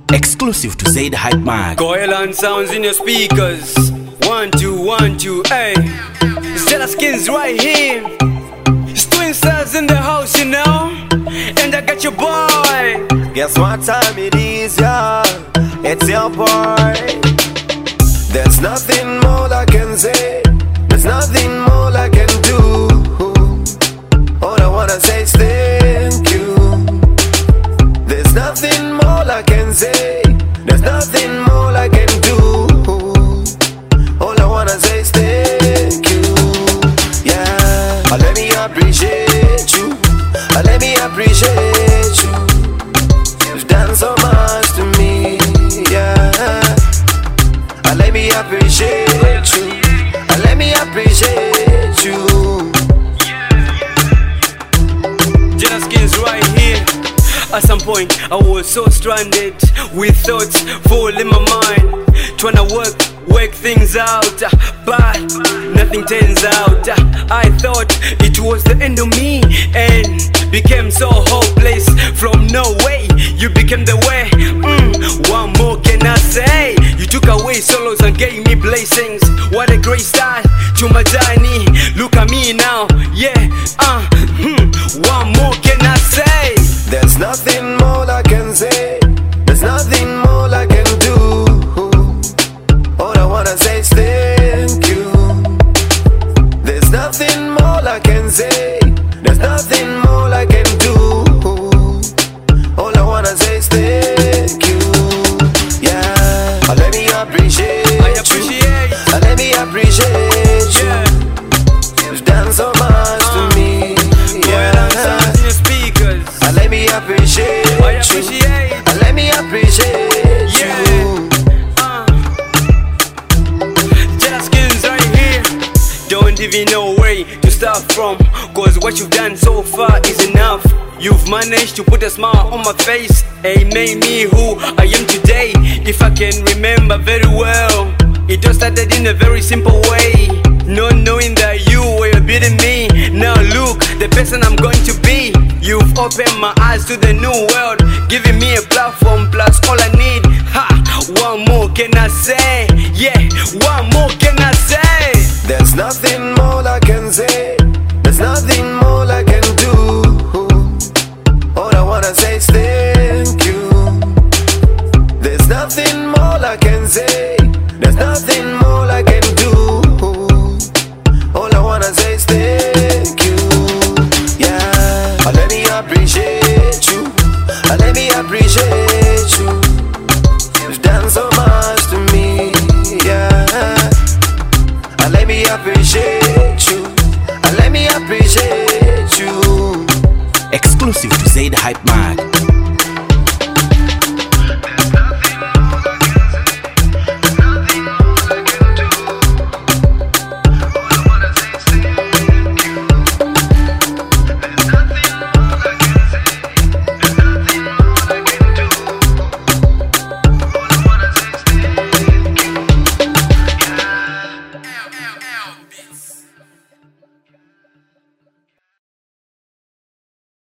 Exclusive to Zaid Hype Mag. Coelan sounds in your speakers. 1 2 1 2, hey. Zella Skins right here. It's Twin Stars in the house, you know. And I got your boy. Guess what time it is, yeah? It's your boy. There's nothing more I can say. There's nothing more I can do. All I wanna say is thank you. There's nothing more I can say. There's nothing more I can do. All I wanna say is thank you. Yeah, let me appreciate you. Let me appreciate you. You've done so much to me. Yeah, let me appreciate you. Let me appreciate you. Zella Skins right here. At some point I was so stranded with thoughts full in my mind, trying to work things out, but nothing turns out. I thought it was the end of me and became so hopeless. From no way, you became the way. What more can I say? You took away sorrows and gave me blessings. What a great start to my journey. Look at me now, yeah. What more can I say? There's nothing more I can say. There's nothing more I can do. All I wanna say is thank you. There's nothing more I can say. There's nothing more I can do. All I wanna say is thank you. Yeah, let me appreciate you. Let me appreciate you. You've done so much to me. Let me appreciate you. Let me appreciate you. Zella Skins right here. Don't even know where to start from, cause what you've done so far is enough. You've managed to put a smile on my face and made me who I am today. If I can remember very well, it all started in a very simple way. Not knowing that you were beating me. Now look, the person I'm going to be. You've opened my eyes to the new world, giving me a platform plus all I need. What more can I say? Yeah, what more can I say? There's nothing more I can say. There's nothing more I can do. All I wanna say is thank you. There's nothing more I can say. There's nothing more I can do. All I wanna say is thank you. Yeah, let me appreciate you. Let me appreciate you. You've done so much to me. Yeah, let me appreciate you. Let me appreciate you. Exclusive to Zaid Hype Mag.